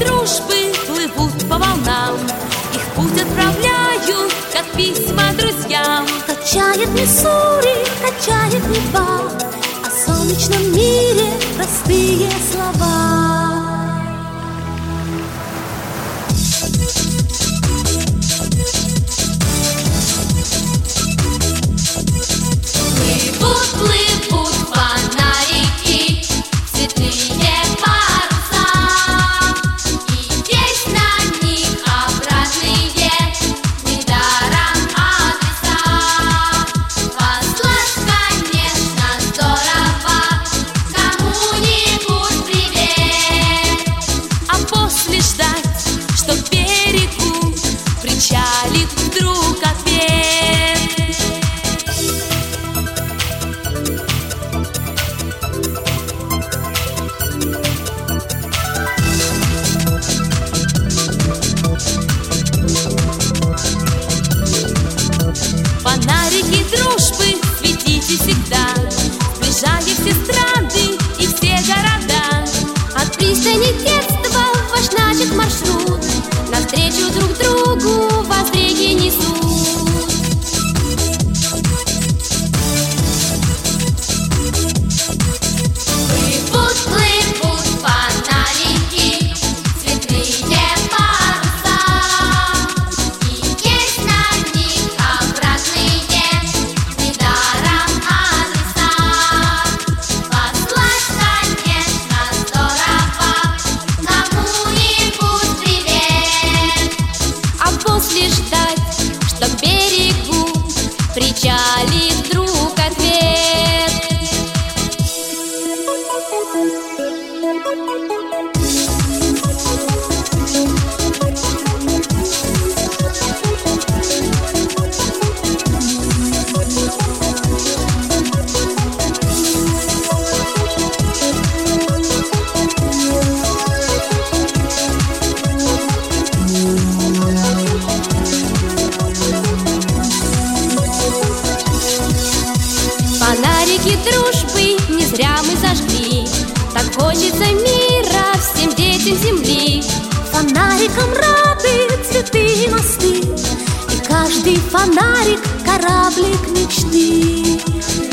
дружбы плывут по волнам, их путь отправляют, как письма друзьям. Качает Миссури, качает Нева, о солнечном мире простые слова. Плывут, плывут фонарики, цветные паруса, и здесь на них обратные, недаром адреса. Послать, конечно, здорово, кому-нибудь привет, а после ждать, что к берегу причалит вдруг ответ. Фонарики дружбы светите всегда, сближая все страны и все города. От пристани детства ваш начат маршрут, навстречу друг другу вас реки несут. Плывут, плывут фонарики, цветные паруса, и есть на них обратные, недаром адреса. Послать, конечно, здорово, кому-нибудь привет, А после ждать, что к берегу причалит вдруг ответ. Фонарики дружбы не зря мы зажгли, так хочется мира всем детям земли. Фонариком рады цветы и мосты, и каждый фонарик — кораблик мечты.